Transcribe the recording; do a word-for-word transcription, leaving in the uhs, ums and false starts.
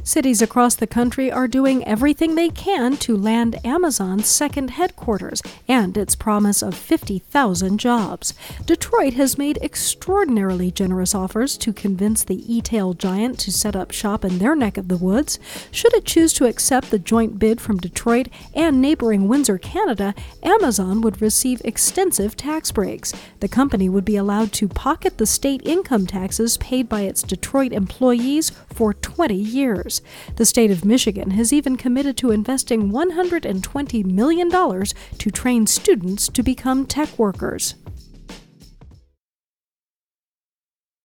Cities across the country are doing everything they can to land Amazon's second headquarters and its promise of fifty thousand jobs. Detroit has made extraordinarily generous offers to convince the e-tail giant to set up shop in their neck of the woods. Should it choose to accept the joint bid from Detroit and neighboring Windsor, Canada, Amazon would receive extensive tax breaks. The company would be allowed to pocket the state income taxes paid by its Detroit employees for twenty years. The state of Michigan has even committed to investing one hundred twenty million dollars to train students to become tech workers.